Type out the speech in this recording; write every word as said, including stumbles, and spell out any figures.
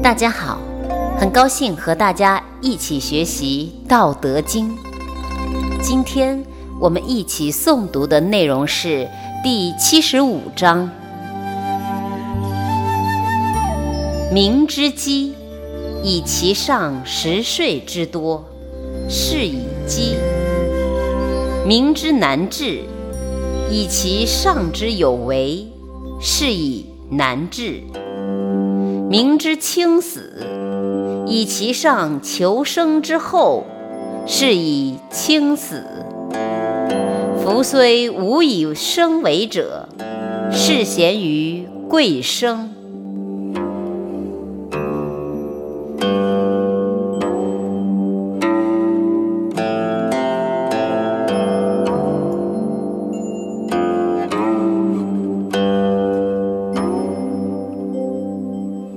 大家好，很高兴和大家一起学习《道德经》。今天我们一起诵读的内容是第七十五章。民之饥，以其上食税之多，是以饥。民之难治，以其上之有为，是以难治。民之轻死，以其上求生之厚，是以轻死。夫虽无以生为者，是贤于贵生。